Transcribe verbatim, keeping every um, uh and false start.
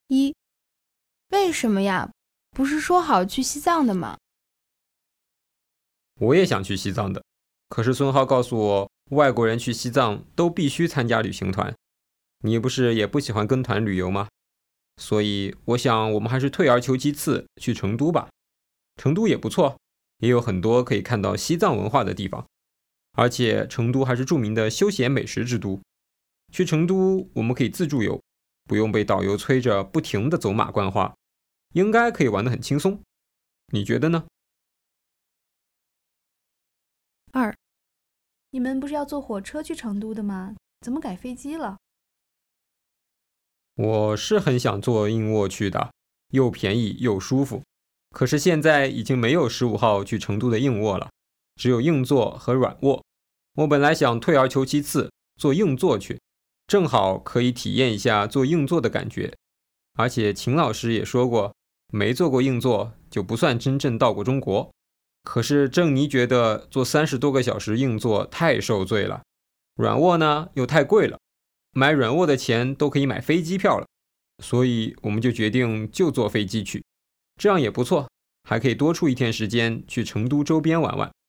一，为什么呀？不是说好去西藏的吗？ 我也想去西藏的，可是孙浩告诉我，外国人去西藏都必须参加旅行团。你不是也不喜欢跟团旅游吗？所以我想我们还是退而求其次，去成都吧。成都也不错，也有很多可以看到西藏文化的地方，而且成都还是著名的休闲美食之都。去成都我们可以自助游，不用被导游催着不停地走马观花，应该可以玩得很轻松。你觉得呢？ 二， 你们不是要坐火车去成都的吗？怎么改飞机了？ 我是很想坐硬卧去的，又便宜又舒服。可是现在已经没有十五号去成都的硬卧了，只有硬座和软卧。我本来想退而求其次，坐硬座去，正好可以体验一下坐硬座的感觉。而且秦老师也说过，没坐过硬座就不算真正到过中国。可是郑妮觉得坐三十多个小时硬座太受罪了，软卧呢又太贵了，买软卧的钱都可以买飞机票了，所以我们就决定就坐飞机去，这样也不错，还可以多出一天时间去成都周边玩玩。